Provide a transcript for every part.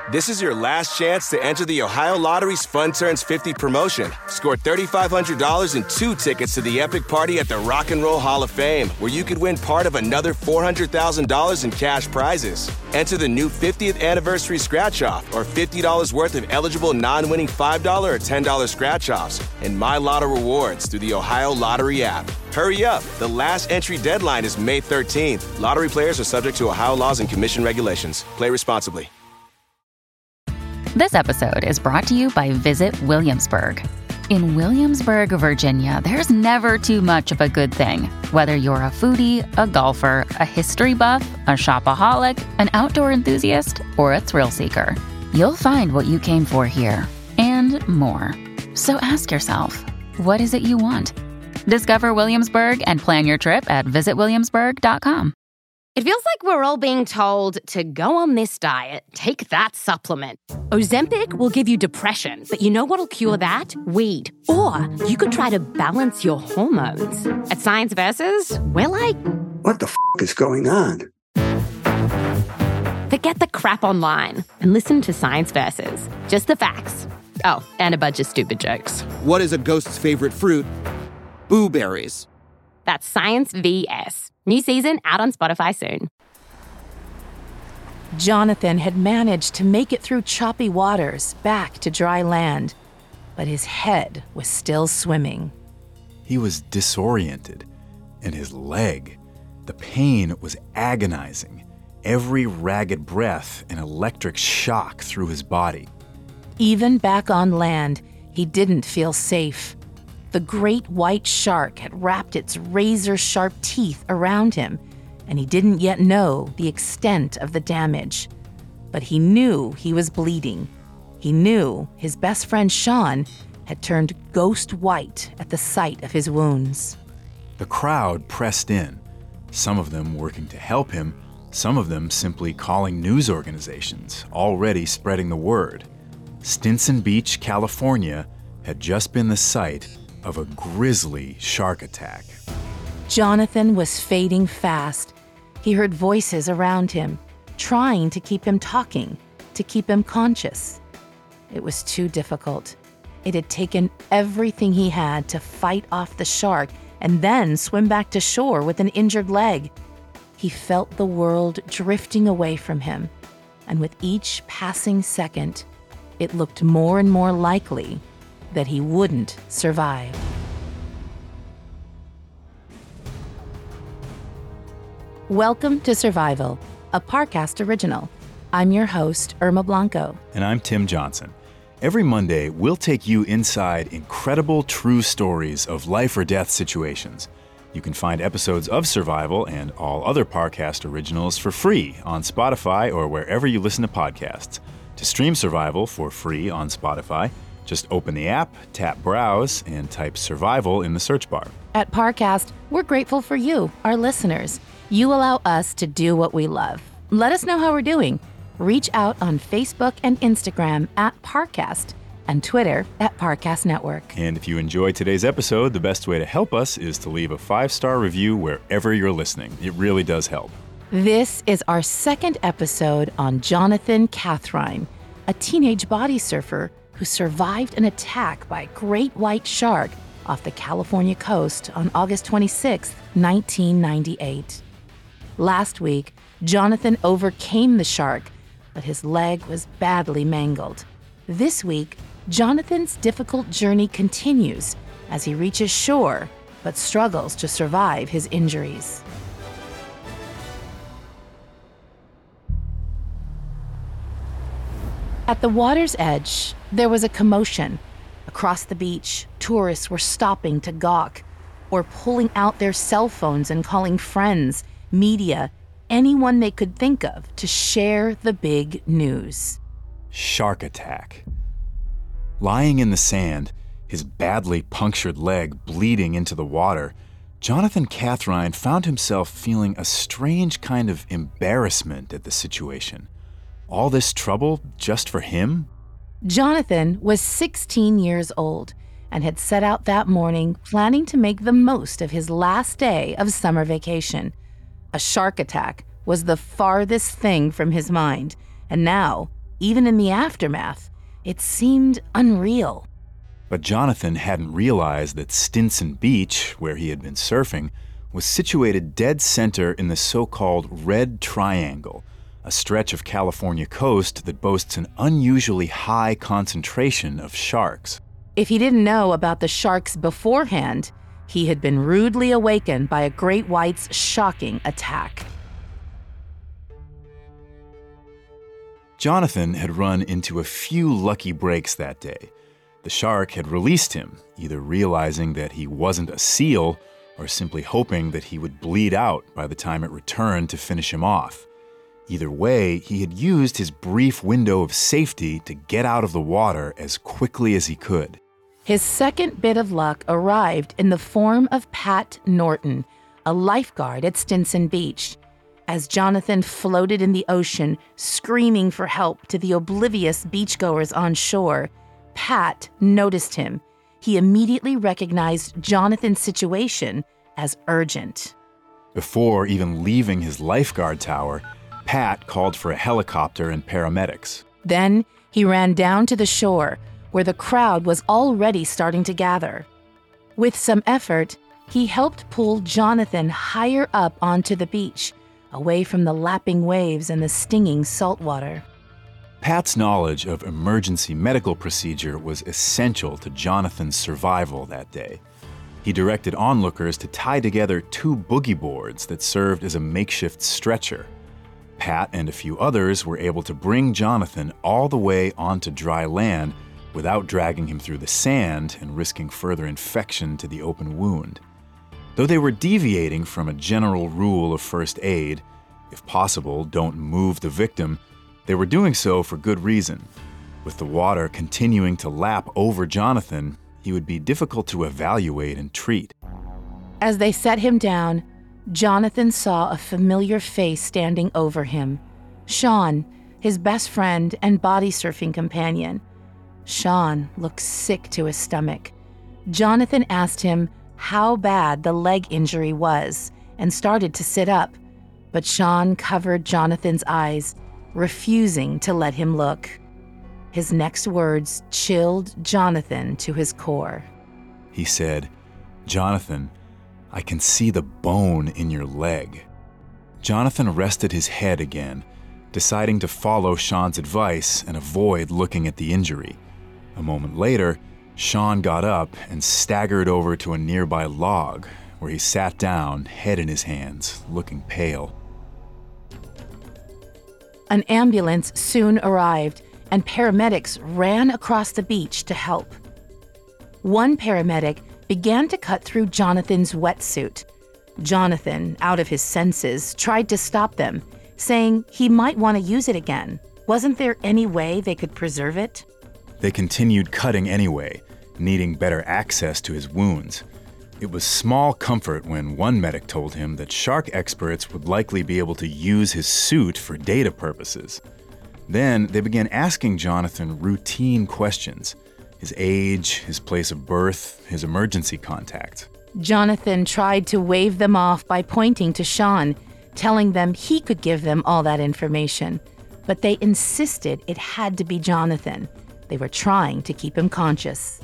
This is your last chance to enter the Ohio Lottery's Fun Turns 50 promotion. Score $3,500 and 2 tickets to the epic party at the Rock and Roll Hall of Fame, where you could win part of another $400,000 in cash prizes. Enter the new 50th anniversary scratch-off or $50 worth of eligible non-winning $5 or $10 scratch-offs and My Lotto rewards through the Ohio Lottery app. Hurry up. The last entry deadline is May 13th. Lottery players are subject to Ohio laws and commission regulations. Play responsibly. This episode is brought to you by Visit Williamsburg. In Williamsburg, Virginia, there's never too much of a good thing. Whether you're a foodie, a golfer, a history buff, a shopaholic, an outdoor enthusiast, or a thrill seeker, you'll find what you came for here and more. So ask yourself, what is it you want? Discover Williamsburg and plan your trip at visitwilliamsburg.com. It feels like we're all being told to go on this diet, take that supplement. Ozempic will give you depression, but you know what'll cure that? Weed. Or you could try to balance your hormones. At Science Versus, we're like, what the is going on? Forget the crap online and listen to Science Versus. Just the facts. Oh, and a bunch of stupid jokes. What is a ghost's favorite fruit? Blueberries. That's Science VS. New season out on Spotify soon. Jonathan had managed to make it through choppy waters back to dry land, but his head was still swimming. He was disoriented, and his leg, the pain was agonizing. Every ragged breath an electric shock through his body. Even back on land, he didn't feel safe. The great white shark had wrapped its razor-sharp teeth around him, and he didn't yet know the extent of the damage. But he knew he was bleeding. He knew his best friend Sean had turned ghost white at the sight of his wounds. The crowd pressed in, some of them working to help him, some of them simply calling news organizations, already spreading the word. Stinson Beach, California, had just been the site of a grisly shark attack. Jonathan was fading fast. He heard voices around him, trying to keep him talking, to keep him conscious. It was too difficult. It had taken everything he had to fight off the shark and then swim back to shore with an injured leg. He felt the world drifting away from him, and with each passing second, it looked more and more likely that he wouldn't survive. Welcome to Survival, a Parcast original. I'm your host, Irma Blanco. And I'm Tim Johnson. Every Monday, we'll take you inside incredible true stories of life or death situations. You can find episodes of Survival and all other Parcast originals for free on Spotify or wherever you listen to podcasts. To stream Survival for free on Spotify, just open the app, tap Browse, and type Survival in the search bar. At Parcast, we're grateful for you, our listeners. You allow us to do what we love. Let us know how we're doing. Reach out on Facebook and Instagram at Parcast and Twitter at Parcast Network. And if you enjoyed today's episode, the best way to help us is to leave a 5-star review wherever you're listening. It really does help. This is our second episode on Jonathan Cathrine, a teenage body surfer who survived an attack by a great white shark off the California coast on August 26, 1998. Last week, Jonathan overcame the shark, but his leg was badly mangled. This week, Jonathan's difficult journey continues as he reaches shore, but struggles to survive his injuries. At the water's edge, there was a commotion. Across the beach, tourists were stopping to gawk or pulling out their cell phones and calling friends, media, anyone they could think of to share the big news. Shark attack. Lying in the sand, his badly punctured leg bleeding into the water, Jonathan Cathrine found himself feeling a strange kind of embarrassment at the situation. All this trouble just for him? Jonathan was 16 years old and had set out that morning planning to make the most of his last day of summer vacation. A shark attack was the farthest thing from his mind, and now Even in the aftermath, it seemed unreal. But Jonathan hadn't realized that Stinson Beach, where he had been surfing, was situated dead center in the so-called Red Triangle, a stretch of California coast that boasts an unusually high concentration of sharks. If he didn't know about the sharks beforehand, he had been rudely awakened by a great white's shocking attack. Jonathan had run into a few lucky breaks that day. The shark had released him, either realizing that he wasn't a seal or simply hoping that he would bleed out by the time it returned to finish him off. Either way, he had used his brief window of safety to get out of the water as quickly as he could. His second bit of luck arrived in the form of Pat Norton, a lifeguard at Stinson Beach. As Jonathan floated in the ocean, screaming for help to the oblivious beachgoers on shore, Pat noticed him. He immediately recognized Jonathan's situation as urgent. Before even leaving his lifeguard tower, Pat called for a helicopter and paramedics. Then he ran down to the shore, where the crowd was already starting to gather. With some effort, he helped pull Jonathan higher up onto the beach, away from the lapping waves and the stinging salt water. Pat's knowledge of emergency medical procedure was essential to Jonathan's survival that day. He directed onlookers to tie together 2 boogie boards that served as a makeshift stretcher. Pat and a few others were able to bring Jonathan all the way onto dry land without dragging him through the sand and risking further infection to the open wound. Though they were deviating from a general rule of first aid, if possible, don't move the victim, they were doing so for good reason. With the water continuing to lap over Jonathan, he would be difficult to evaluate and treat. As they set him down, Jonathan saw a familiar face standing over him. Sean, his best friend and body surfing companion. Sean looked sick to his stomach. Jonathan asked him how bad the leg injury was and started to sit up, but Sean covered Jonathan's eyes, refusing to let him look. His next words chilled Jonathan to his core. He said, "Jonathan, I can see the bone in your leg." Jonathan rested his head again, deciding to follow Sean's advice and avoid looking at the injury. A moment later, Sean got up and staggered over to a nearby log, where he sat down, head in his hands, looking pale. An ambulance soon arrived, and paramedics ran across the beach to help. One paramedic began to cut through Jonathan's wetsuit. Jonathan, out of his senses, tried to stop them, saying he might want to use it again. Wasn't there any way they could preserve it? They continued cutting anyway, needing better access to his wounds. It was small comfort when one medic told him that shark experts would likely be able to use his suit for data purposes. Then they began asking Jonathan routine questions: his age, his place of birth, his emergency contact. Jonathan tried to wave them off by pointing to Sean, telling them he could give them all that information. But they insisted it had to be Jonathan. They were trying to keep him conscious.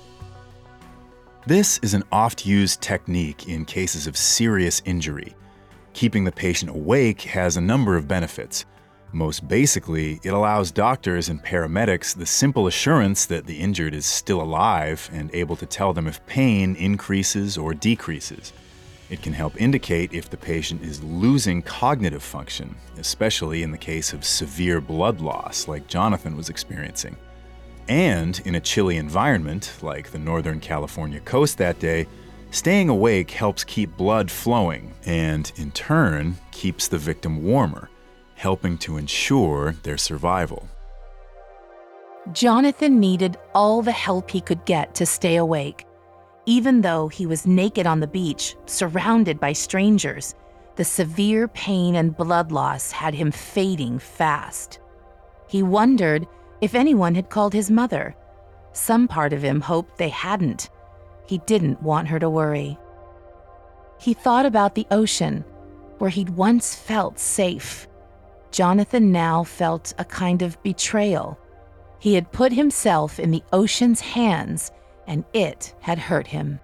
This is an oft-used technique in cases of serious injury. Keeping the patient awake has a number of benefits. Most basically, it allows doctors and paramedics the simple assurance that the injured is still alive and able to tell them if pain increases or decreases. It can help indicate if the patient is losing cognitive function, especially in the case of severe blood loss like Jonathan was experiencing. And in a chilly environment, like the Northern California coast that day, staying awake helps keep blood flowing and, in turn, keeps the victim warmer, helping to ensure their survival. Jonathan needed all the help he could get to stay awake. Even though he was naked on the beach, surrounded by strangers, the severe pain and blood loss had him fading fast. He wondered if anyone had called his mother. Some part of him hoped they hadn't. He didn't want her to worry. He thought about the ocean, where he'd once felt safe. Jonathan now felt a kind of betrayal. He had put himself in the ocean's hands, and it had hurt him.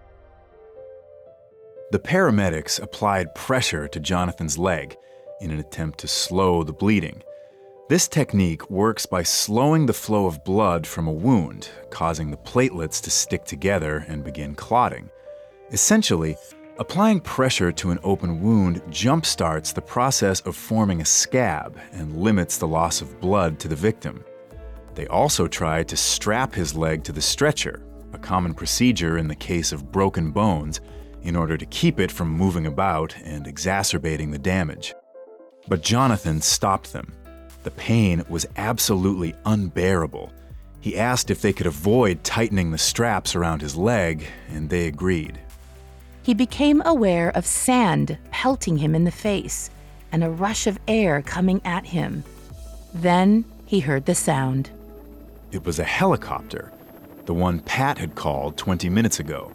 The paramedics applied pressure to Jonathan's leg in an attempt to slow the bleeding. This technique works by slowing the flow of blood from a wound, causing the platelets to stick together and begin clotting. Essentially, applying pressure to an open wound jumpstarts the process of forming a scab and limits the loss of blood to the victim. They also tried to strap his leg to the stretcher, a common procedure in the case of broken bones, in order to keep it from moving about and exacerbating the damage. But Jonathan stopped them. The pain was absolutely unbearable. He asked if they could avoid tightening the straps around his leg, and they agreed. He became aware of sand pelting him in the face and a rush of air coming at him. Then he heard the sound. It was a helicopter, the one Pat had called 20 minutes ago.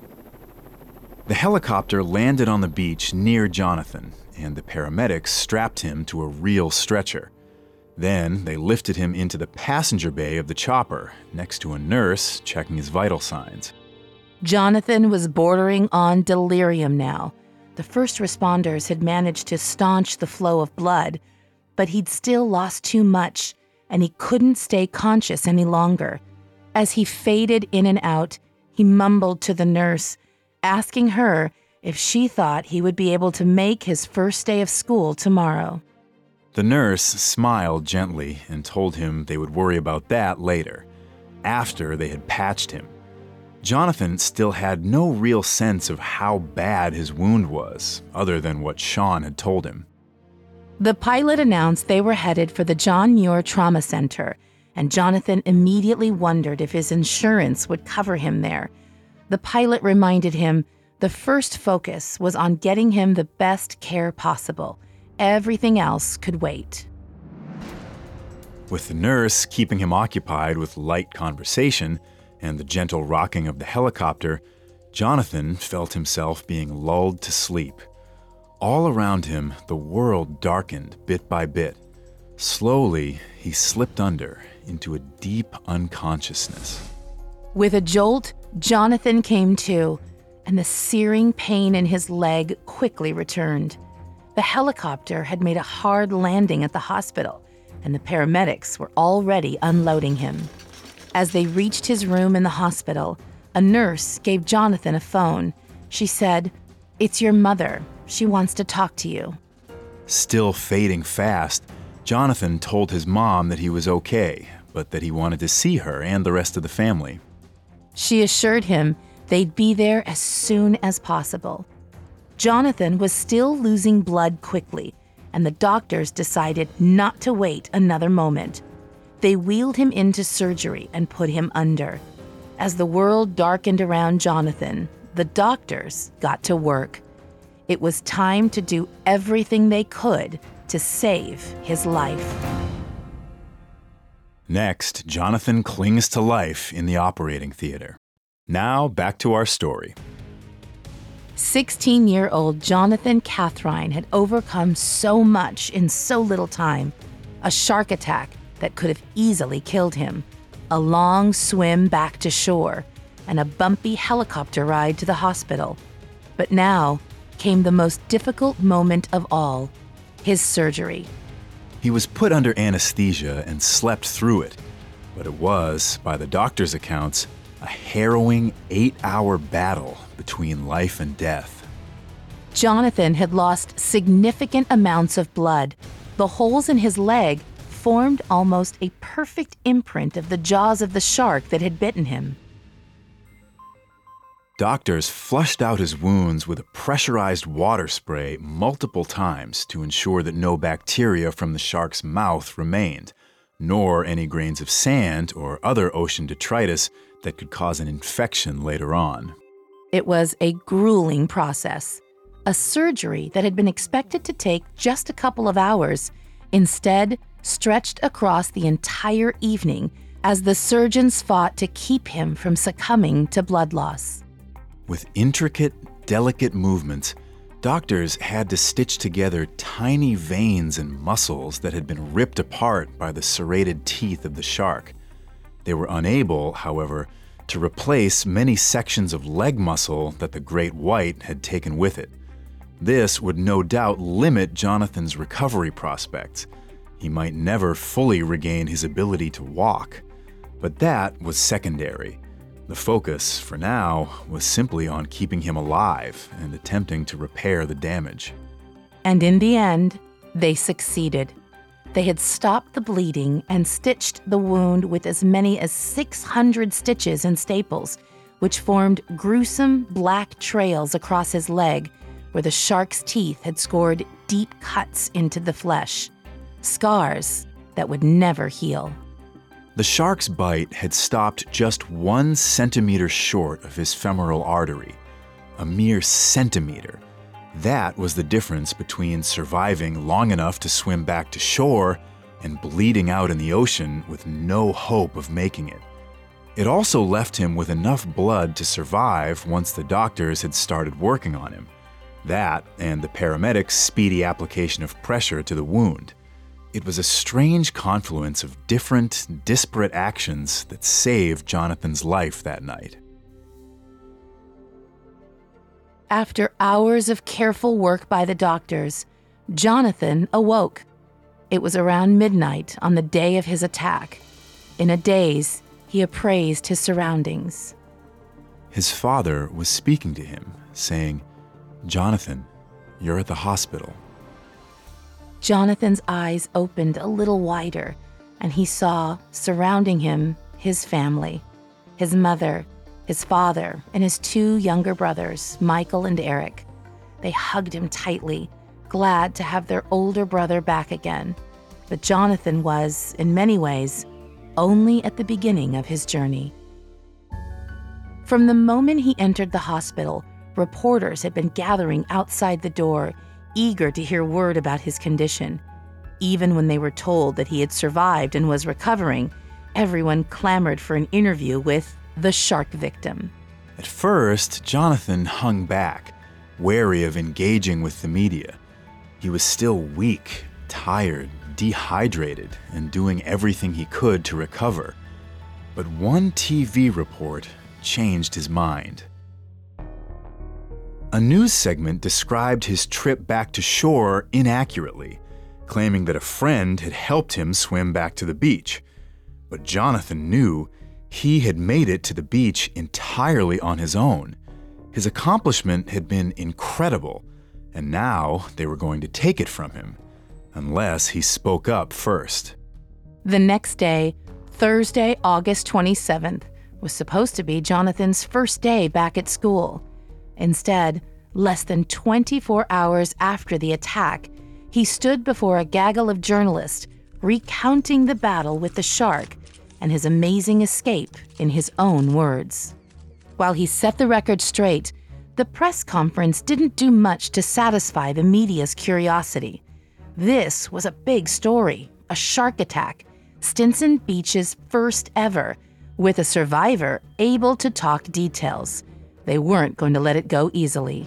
The helicopter landed on the beach near Jonathan, and the paramedics strapped him to a real stretcher. Then they lifted him into the passenger bay of the chopper, next to a nurse checking his vital signs. Jonathan was bordering on delirium now. The first responders had managed to staunch the flow of blood, but he'd still lost too much, and he couldn't stay conscious any longer. As he faded in and out, he mumbled to the nurse, asking her if she thought he would be able to make his first day of school tomorrow. The nurse smiled gently and told him they would worry about that later, after they had patched him. Jonathan still had no real sense of how bad his wound was, other than what Sean had told him. The pilot announced they were headed for the John Muir Trauma Center, and Jonathan immediately wondered if his insurance would cover him there. The pilot reminded him the first focus was on getting him the best care possible. Everything else could wait. With the nurse keeping him occupied with light conversation and the gentle rocking of the helicopter, Jonathan felt himself being lulled to sleep. All around him, the world darkened bit by bit. Slowly, he slipped under into a deep unconsciousness. With a jolt, Jonathan came to, and the searing pain in his leg quickly returned. The helicopter had made a hard landing at the hospital, and the paramedics were already unloading him. As they reached his room in the hospital, a nurse gave Jonathan a phone. She said, "It's your mother. She wants to talk to you." Still fading fast, Jonathan told his mom that he was okay, but that he wanted to see her and the rest of the family. She assured him they'd be there as soon as possible. Jonathan was still losing blood quickly, and the doctors decided not to wait another moment. They wheeled him into surgery and put him under. As the world darkened around Jonathan, the doctors got to work. It was time to do everything they could to save his life. Next, Jonathan clings to life in the operating theater. Now, back to our story. 16-year-old Jonathan Cathrine had overcome so much in so little time. A shark attack that could have easily killed him, a long swim back to shore, and a bumpy helicopter ride to the hospital. But now came the most difficult moment of all, his surgery. He was put under anesthesia and slept through it, but it was, by the doctor's accounts, a harrowing 8-hour battle between life and death. Jonathan had lost significant amounts of blood. The holes in his leg formed almost a perfect imprint of the jaws of the shark that had bitten him. Doctors flushed out his wounds with a pressurized water spray multiple times to ensure that no bacteria from the shark's mouth remained, nor any grains of sand or other ocean detritus that could cause an infection later on. It was a grueling process. A surgery that had been expected to take just a couple of hours instead stretched across the entire evening as the surgeons fought to keep him from succumbing to blood loss. With intricate, delicate movements, Doctors had to stitch together tiny veins and muscles that had been ripped apart by the serrated teeth of the shark. They were unable, however, to replace many sections of leg muscle that the great white had taken with it. This would no doubt limit Jonathan's recovery prospects. He might never fully regain his ability to walk. But that was secondary. The focus, for now, was simply on keeping him alive and attempting to repair the damage. And in the end, they succeeded. They had stopped the bleeding and stitched the wound with as many as 600 stitches and staples, which formed gruesome black trails across his leg where the shark's teeth had scored deep cuts into the flesh, scars that would never heal. The shark's bite had stopped just 1 centimeter short of his femoral artery. A mere centimeter. That was the difference between surviving long enough to swim back to shore and bleeding out in the ocean with no hope of making it. It also left him with enough blood to survive once the doctors had started working on him. That, and the paramedics' speedy application of pressure to the wound. It was a strange confluence of different, disparate actions that saved Jonathan's life that night. After hours of careful work by the doctors, Jonathan awoke. It was around midnight on the day of his attack. In a daze, he appraised his surroundings. His father was speaking to him, saying, "Jonathan, you're at the hospital." Jonathan's eyes opened a little wider, and he saw, surrounding him, his family, his mother, his father, and his 2 younger brothers, Michael and Eric. They hugged him tightly, glad to have their older brother back again. But Jonathan was, in many ways, only at the beginning of his journey. From the moment he entered the hospital, reporters had been gathering outside the door, eager to hear word about his condition. Even when they were told that he had survived and was recovering, everyone clamored for an interview with the shark victim. At first, Jonathan hung back, wary of engaging with the media. He was still weak, tired, dehydrated, and doing everything he could to recover. But one TV report changed his mind. A news segment described his trip back to shore inaccurately, claiming that a friend had helped him swim back to the beach. But Jonathan knew he had made it to the beach entirely on his own. His accomplishment had been incredible, and now they were going to take it from him, unless he spoke up first. The next day, Thursday, August 27th, was supposed to be Jonathan's first day back at school. Instead, less than 24 hours after the attack, he stood before a gaggle of journalists, recounting the battle with the shark and his amazing escape in his own words. While he set the record straight, the press conference didn't do much to satisfy the media's curiosity. This was a big story, a shark attack, Stinson Beach's first ever, with a survivor able to talk details. They weren't going to let it go easily.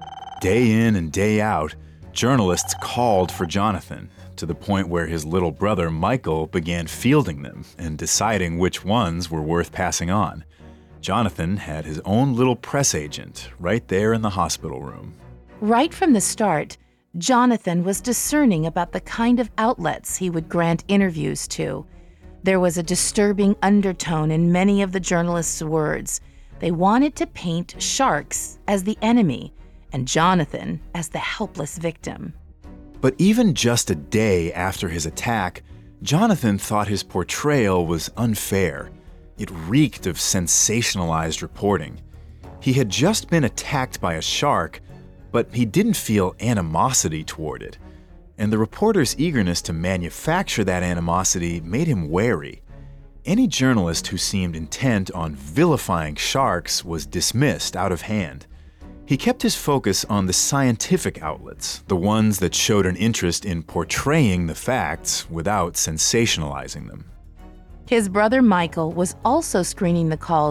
Day in and day out, journalists called for Jonathan, to the point where his little brother Michael began fielding them and deciding which ones were worth passing on. Jonathan had his own little press agent right there in the hospital room. Right from the start, Jonathan was discerning about the kind of outlets he would grant interviews to. There was a disturbing undertone in many of the journalists' words. They wanted to paint sharks as the enemy and Jonathan as the helpless victim. But even just a day after his attack, Jonathan thought his portrayal was unfair. It reeked of sensationalized reporting. He had just been attacked by a shark, but he didn't feel animosity toward it. And the reporter's eagerness to manufacture that animosity made him wary. Any journalist who seemed intent on vilifying sharks was dismissed out of hand. He kept his focus on the scientific outlets, the ones that showed an interest in portraying the facts without sensationalizing them. His brother Michael was also screening the calls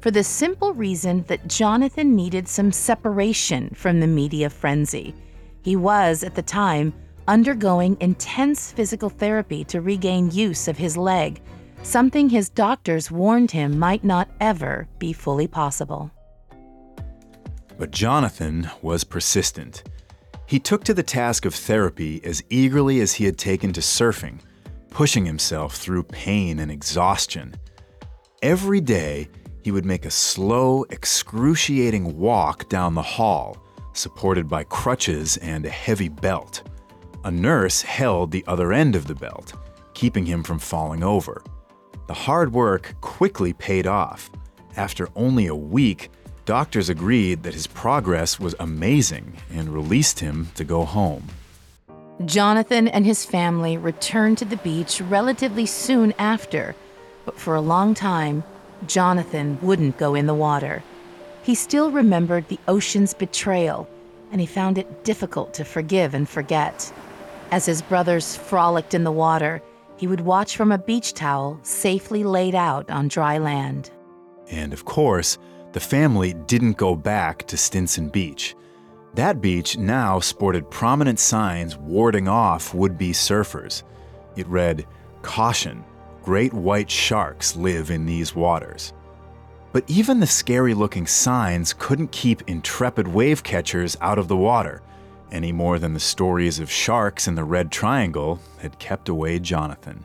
for the simple reason that Jonathan needed some separation from the media frenzy. He was, at the time, undergoing intense physical therapy to regain use of his leg, something his doctors warned him might not ever be fully possible. But Jonathan was persistent. He took to the task of therapy as eagerly as he had taken to surfing, pushing himself through pain and exhaustion. Every day, he would make a slow, excruciating walk down the hall, supported by crutches and a heavy belt. A nurse held the other end of the belt, keeping him from falling over. The hard work quickly paid off. After only a week, doctors agreed that his progress was amazing and released him to go home. Jonathan and his family returned to the beach relatively soon after, but for a long time, Jonathan wouldn't go in the water. He still remembered the ocean's betrayal, and he found it difficult to forgive and forget. As his brothers frolicked in the water, he would watch from a beach towel safely laid out on dry land. And of course, the family didn't go back to Stinson Beach. That beach now sported prominent signs warding off would-be surfers. It read, "Caution, great white sharks live in these waters." But even the scary-looking signs couldn't keep intrepid wave catchers out of the water, any more than the stories of sharks in the Red Triangle had kept away Jonathan.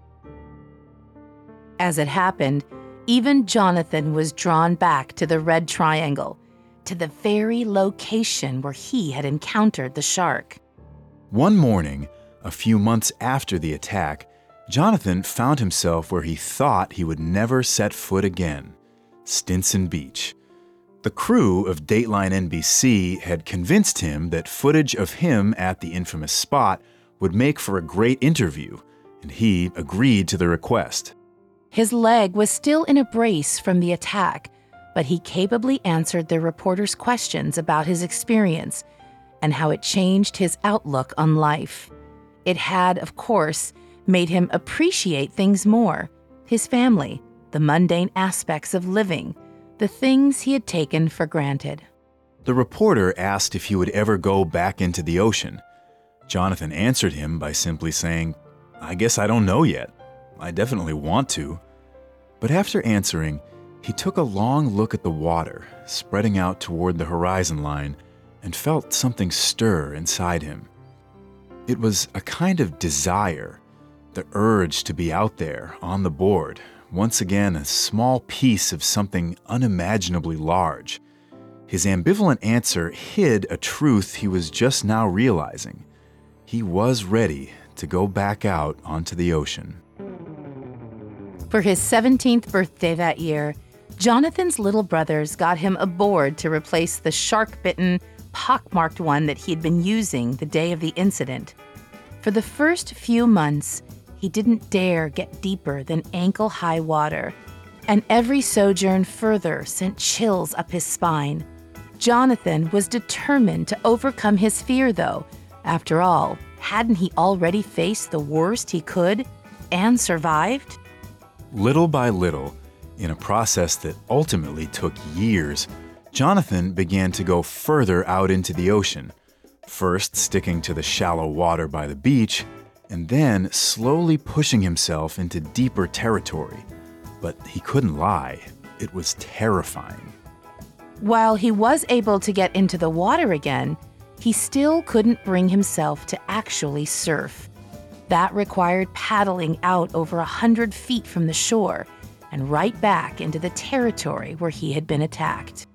As it happened, even Jonathan was drawn back to the Red Triangle, to the very location where he had encountered the shark. One morning, a few months after the attack, Jonathan found himself where he thought he would never set foot again, Stinson Beach. The crew of Dateline NBC had convinced him that footage of him at the infamous spot would make for a great interview, and he agreed to the request. His leg was still in a brace from the attack, but he capably answered the reporters' questions about his experience and how it changed his outlook on life. It had, of course, made him appreciate things more, his family, the mundane aspects of living, the things he had taken for granted. The reporter asked if he would ever go back into the ocean. Jonathan answered him by simply saying, "I guess I don't know yet. I definitely want to." But after answering, he took a long look at the water, spreading out toward the horizon line, and felt something stir inside him. It was a kind of desire, the urge to be out there on the board, once again a small piece of something unimaginably large. His ambivalent answer hid a truth he was just now realizing. He was ready to go back out onto the ocean. For his 17th birthday that year, Jonathan's little brothers got him a board to replace the shark-bitten, pockmarked one that he'd been using the day of the incident. For the first few months, he didn't dare get deeper than ankle-high water, and every sojourn further sent chills up his spine. Jonathan was determined to overcome his fear, though. After all, hadn't he already faced the worst he could and survived? Little by little, in a process that ultimately took years, Jonathan began to go further out into the ocean, first sticking to the shallow water by the beach, and then slowly pushing himself into deeper territory. But he couldn't lie. It was terrifying. While he was able to get into the water again, he still couldn't bring himself to actually surf. That required paddling out over 100 feet from the shore and right back into the territory where he had been attacked.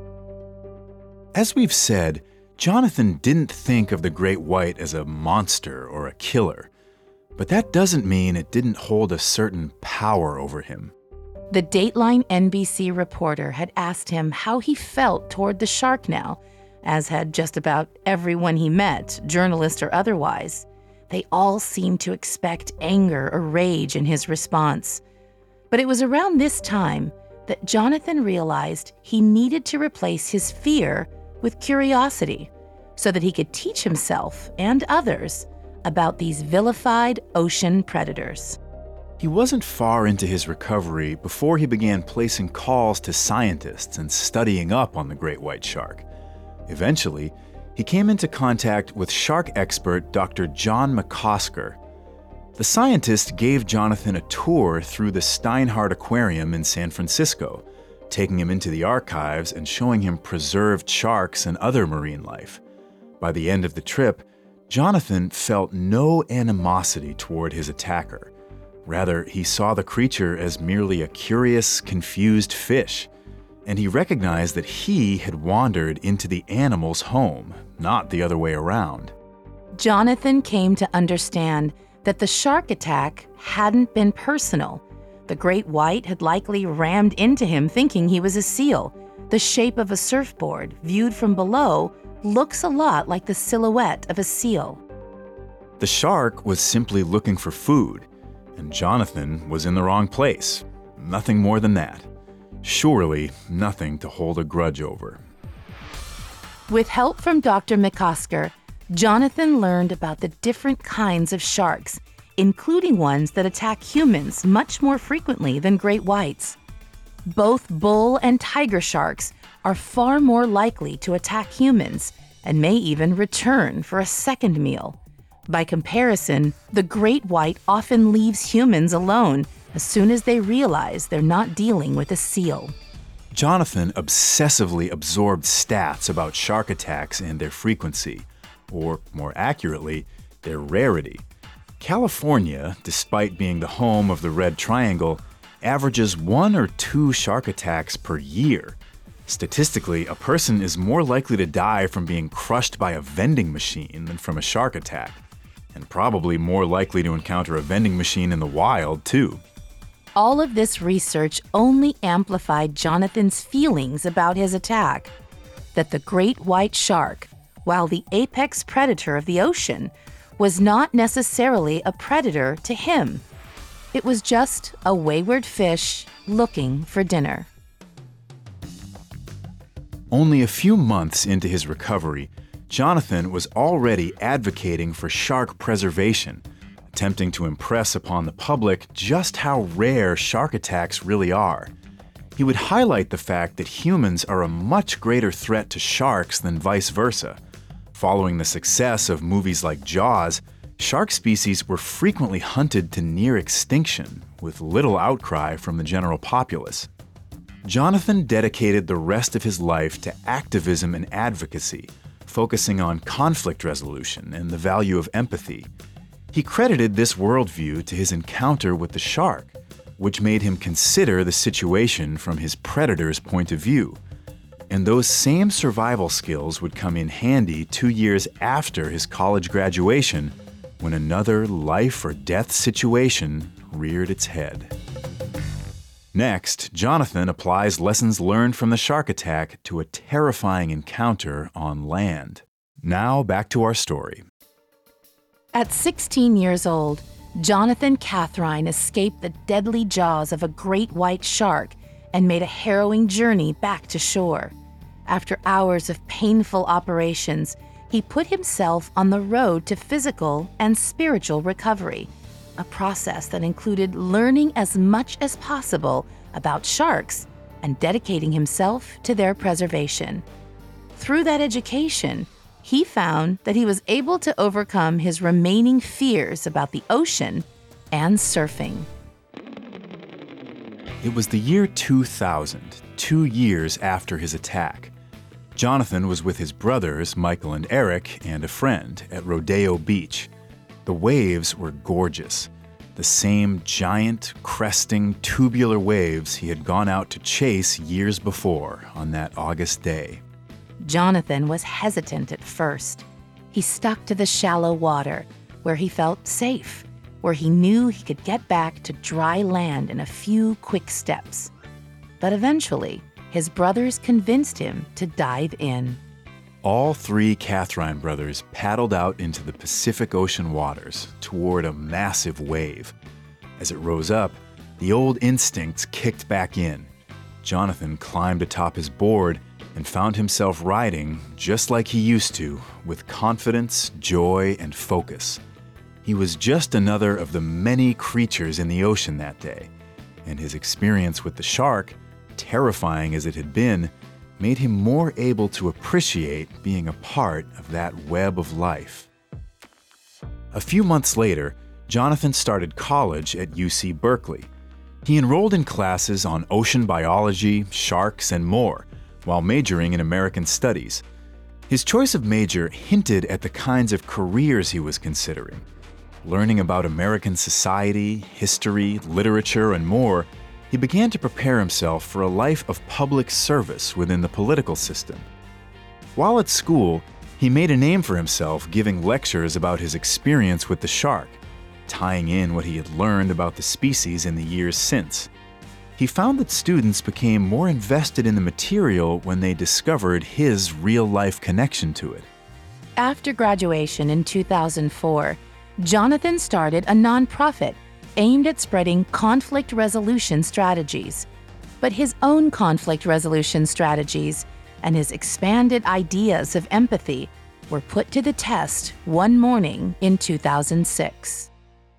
As we've said, Jonathan didn't think of the great white as a monster or a killer, but that doesn't mean it didn't hold a certain power over him. The Dateline NBC reporter had asked him how he felt toward the shark now, as had just about everyone he met, journalist or otherwise. They all seemed to expect anger or rage in his response. But it was around this time that Jonathan realized he needed to replace his fear with curiosity so that he could teach himself and others about these vilified ocean predators. He wasn't far into his recovery before he began placing calls to scientists and studying up on the great white shark. Eventually, he came into contact with shark expert Dr. John McCosker. The scientist gave Jonathan a tour through the Steinhardt Aquarium in San Francisco, taking him into the archives and showing him preserved sharks and other marine life. By the end of the trip, Jonathan felt no animosity toward his attacker. Rather, he saw the creature as merely a curious, confused fish, and he recognized that he had wandered into the animal's home, not the other way around. Jonathan came to understand that the shark attack hadn't been personal. The great white had likely rammed into him thinking he was a seal. The shape of a surfboard, viewed from below, looks a lot like the silhouette of a seal. The shark was simply looking for food, and Jonathan was in the wrong place. Nothing more than that. Surely nothing to hold a grudge over. With help from Dr. McCosker, Jonathan learned about the different kinds of sharks, including ones that attack humans much more frequently than great whites. Both bull and tiger sharks are far more likely to attack humans and may even return for a second meal. By comparison, the great white often leaves humans alone as soon as they realize they're not dealing with a seal. Jonathan obsessively absorbed stats about shark attacks and their frequency, or more accurately, their rarity. California, despite being the home of the Red Triangle, averages 1 or 2 shark attacks per year. Statistically, a person is more likely to die from being crushed by a vending machine than from a shark attack, and probably more likely to encounter a vending machine in the wild, too. All of this research only amplified Jonathan's feelings about his attack, that the great white shark, while the apex predator of the ocean, was not necessarily a predator to him. It was just a wayward fish looking for dinner. Only a few months into his recovery, Jonathan was already advocating for shark preservation, attempting to impress upon the public just how rare shark attacks really are. He would highlight the fact that humans are a much greater threat to sharks than vice versa. Following the success of movies like Jaws, shark species were frequently hunted to near extinction, with little outcry from the general populace. Jonathan dedicated the rest of his life to activism and advocacy, focusing on conflict resolution and the value of empathy. He credited this worldview to his encounter with the shark, which made him consider the situation from his predator's point of view. And those same survival skills would come in handy 2 years after his college graduation, when another life or death situation reared its head. Next, Jonathan applies lessons learned from the shark attack to a terrifying encounter on land. Now back to our story. At 16 years old, Jonathan Cathrine escaped the deadly jaws of a great white shark and made a harrowing journey back to shore. After hours of painful operations, he put himself on the road to physical and spiritual recovery, a process that included learning as much as possible about sharks and dedicating himself to their preservation. Through that education, he found that he was able to overcome his remaining fears about the ocean and surfing. It was the year 2000, 2 years after his attack. Jonathan was with his brothers, Michael and Eric, and a friend at Rodeo Beach. The waves were gorgeous. The same giant, cresting, tubular waves he had gone out to chase years before on that August day. Jonathan was hesitant at first. He stuck to the shallow water, where he felt safe, where he knew he could get back to dry land in a few quick steps. But eventually, his brothers convinced him to dive in. All 3 Cathrine brothers paddled out into the Pacific Ocean waters toward a massive wave. As it rose up, the old instincts kicked back in. Jonathan climbed atop his board and found himself riding just like he used to, with confidence, joy, and focus. He was just another of the many creatures in the ocean that day, and his experience with the shark, terrifying as it had been, made him more able to appreciate being a part of that web of life. A few months later, Jonathan started college at UC Berkeley. He enrolled in classes on ocean biology, sharks, and more, while majoring in American studies. His choice of major hinted at the kinds of careers he was considering. Learning about American society, history, literature, and more, he began to prepare himself for a life of public service within the political system. While at school, he made a name for himself giving lectures about his experience with the shark, tying in what he had learned about the species in the years since. He found that students became more invested in the material when they discovered his real-life connection to it. After graduation in 2004, Jonathan started a nonprofit aimed at spreading conflict resolution strategies. But his own conflict resolution strategies and his expanded ideas of empathy were put to the test one morning in 2006.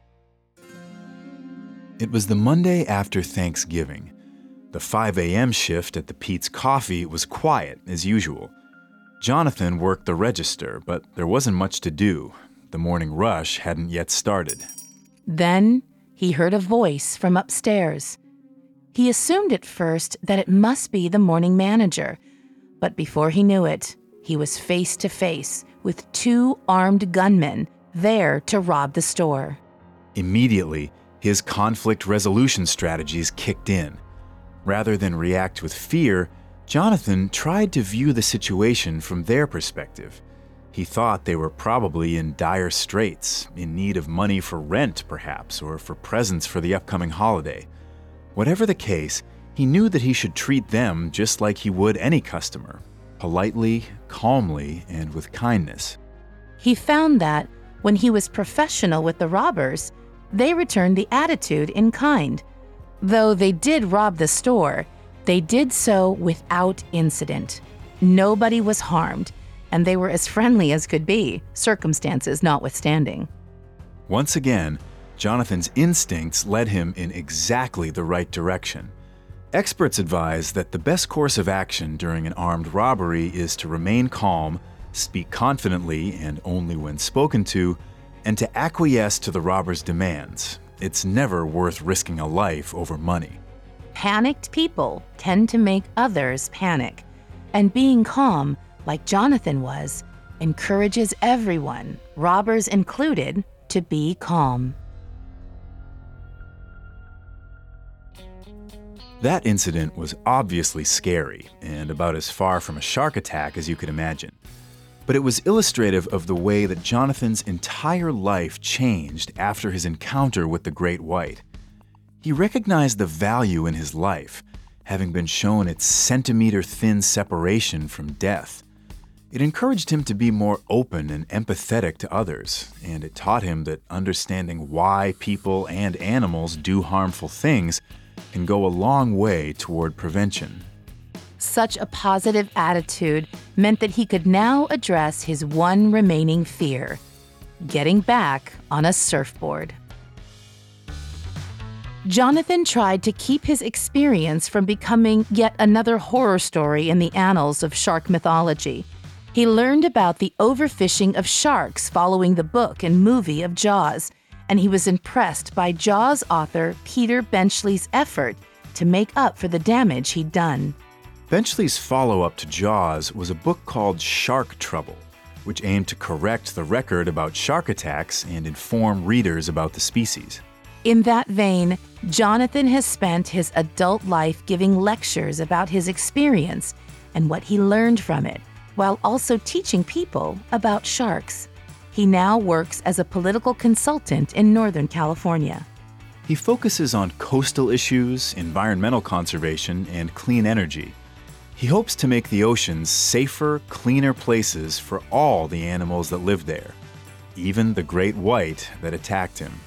It was the Monday after Thanksgiving. The 5 a.m. shift at the Pete's Coffee was quiet as usual. Jonathan worked the register, but there wasn't much to do. The morning rush hadn't yet started. Then he heard a voice from upstairs. He assumed at first that it must be the morning manager, but before he knew it, he was face to face with 2 armed gunmen there to rob the store. Immediately, his conflict resolution strategies kicked in. Rather than react with fear, Jonathan tried to view the situation from their perspective. He thought they were probably in dire straits, in need of money for rent, perhaps, or for presents for the upcoming holiday. Whatever the case, he knew that he should treat them just like he would any customer, politely, calmly, and with kindness. He found that, when he was professional with the robbers, they returned the attitude in kind. Though they did rob the store, they did so without incident. Nobody was harmed, and they were as friendly as could be, circumstances notwithstanding. Once again, Jonathan's instincts led him in exactly the right direction. Experts advise that the best course of action during an armed robbery is to remain calm, speak confidently and only when spoken to, and to acquiesce to the robber's demands. It's never worth risking a life over money. Panicked people tend to make others panic, and being calm, like Jonathan was, encourages everyone, robbers included, to be calm. That incident was obviously scary and about as far from a shark attack as you could imagine. But it was illustrative of the way that Jonathan's entire life changed after his encounter with the great white. He recognized the value in his life, having been shown its centimeter-thin separation from death. It encouraged him to be more open and empathetic to others, and it taught him that understanding why people and animals do harmful things can go a long way toward prevention. Such a positive attitude meant that he could now address his one remaining fear: getting back on a surfboard. Jonathan tried to keep his experience from becoming yet another horror story in the annals of shark mythology. He learned about the overfishing of sharks following the book and movie of Jaws, and he was impressed by Jaws author Peter Benchley's effort to make up for the damage he'd done. Benchley's follow-up to Jaws was a book called Shark Trouble, which aimed to correct the record about shark attacks and inform readers about the species. In that vein, Jonathan has spent his adult life giving lectures about his experience and what he learned from it, while also teaching people about sharks. He now works as a political consultant in Northern California. He focuses on coastal issues, environmental conservation, and clean energy. He hopes to make the oceans safer, cleaner places for all the animals that live there, even the great white that attacked him.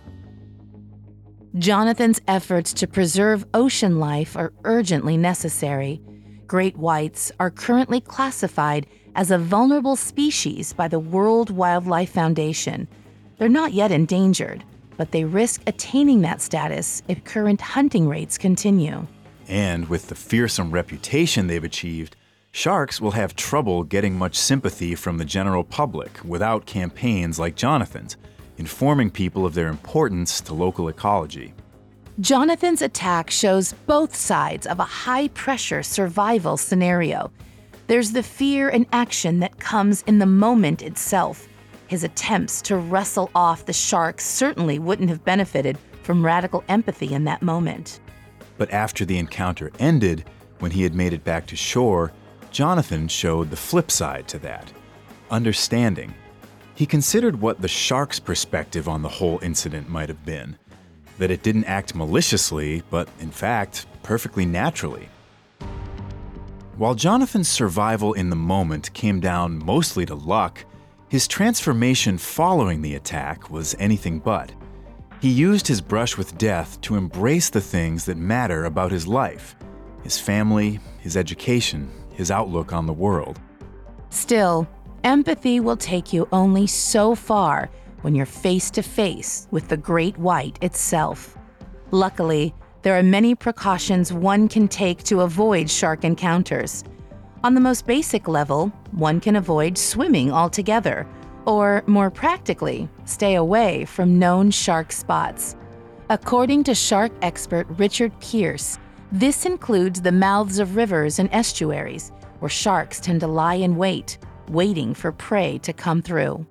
Jonathan's efforts to preserve ocean life are urgently necessary. Great whites are currently classified as a vulnerable species by the World Wildlife Foundation. They're not yet endangered, but they risk attaining that status if current hunting rates continue. And with the fearsome reputation they've achieved, sharks will have trouble getting much sympathy from the general public without campaigns like Jonathan's, informing people of their importance to local ecology. Jonathan's attack shows both sides of a high-pressure survival scenario. There's the fear and action that comes in the moment itself. His attempts to wrestle off the shark certainly wouldn't have benefited from radical empathy in that moment. But after the encounter ended, when he had made it back to shore, Jonathan showed the flip side to that: understanding. He considered what the shark's perspective on the whole incident might have been, that it didn't act maliciously, but in fact, perfectly naturally. While Jonathan's survival in the moment came down mostly to luck, his transformation following the attack was anything but. He used his brush with death to embrace the things that matter about his life: his family, his education, his outlook on the world. Still, empathy will take you only so far when you're face to face with the great white itself. Luckily, there are many precautions one can take to avoid shark encounters. On the most basic level, one can avoid swimming altogether, or more practically, stay away from known shark spots. According to shark expert Richard Pierce, this includes the mouths of rivers and estuaries, where sharks tend to lie in wait, waiting for prey to come through.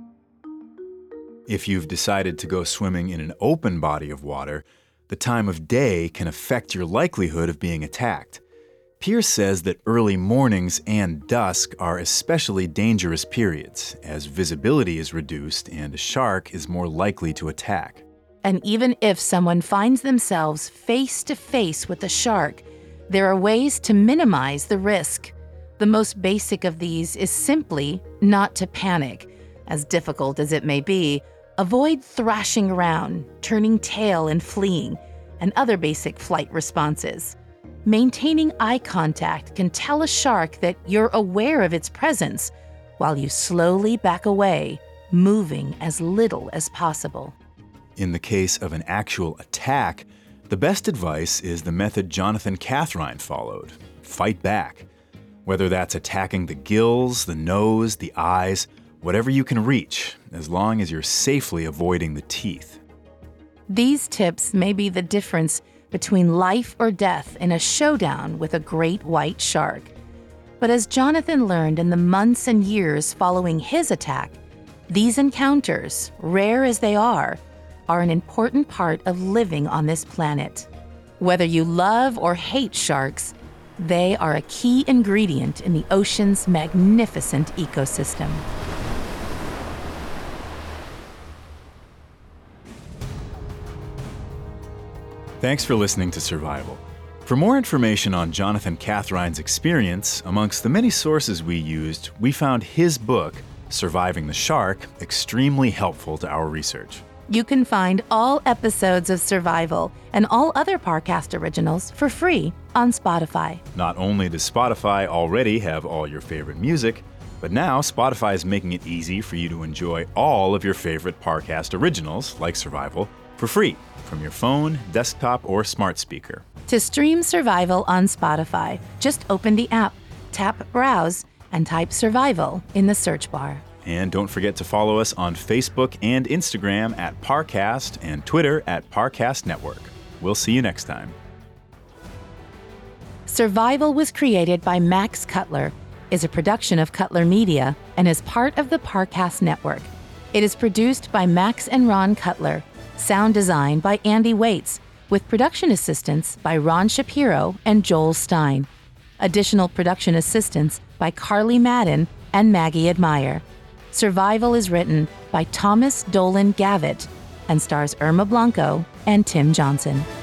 If you've decided to go swimming in an open body of water, the time of day can affect your likelihood of being attacked. Pierce says that early mornings and dusk are especially dangerous periods, as visibility is reduced and a shark is more likely to attack. And even if someone finds themselves face to face with a shark, there are ways to minimize the risk. The most basic of these is simply not to panic. As difficult as it may be, avoid thrashing around, turning tail and fleeing, and other basic flight responses. Maintaining eye contact can tell a shark that you're aware of its presence, while you slowly back away, moving as little as possible. In the case of an actual attack, the best advice is the method Jonathan Cathrine followed: fight back. Whether that's attacking the gills, the nose, the eyes, whatever you can reach, as long as you're safely avoiding the teeth. These tips may be the difference between life or death in a showdown with a great white shark. But as Jonathan learned in the months and years following his attack, these encounters, rare as they are an important part of living on this planet. Whether you love or hate sharks, they are a key ingredient in the ocean's magnificent ecosystem. Thanks for listening to Survival. For more information on Jonathan Cathrine's experience, amongst the many sources we used, we found his book, Surviving the Shark, extremely helpful to our research. You can find all episodes of Survival and all other Parcast originals for free on Spotify. Not only does Spotify already have all your favorite music, but now Spotify is making it easy for you to enjoy all of your favorite Parcast originals, like Survival, for free from your phone, desktop, or smart speaker. To stream Survival on Spotify, just open the app, tap Browse, and type Survival in the search bar. And don't forget to follow us on Facebook and Instagram at Parcast and Twitter at Parcast Network. We'll see you next time. Survival was created by Max Cutler, is a production of Cutler Media, and is part of the Parcast Network. It is produced by Max and Ron Cutler, sound design by Andy Waits, with production assistance by Ron Shapiro and Joel Stein. Additional production assistance by Carly Madden and Maggie Admire. Survival is written by Thomas Dolan Gavitt and stars Irma Blanco and Tim Johnson.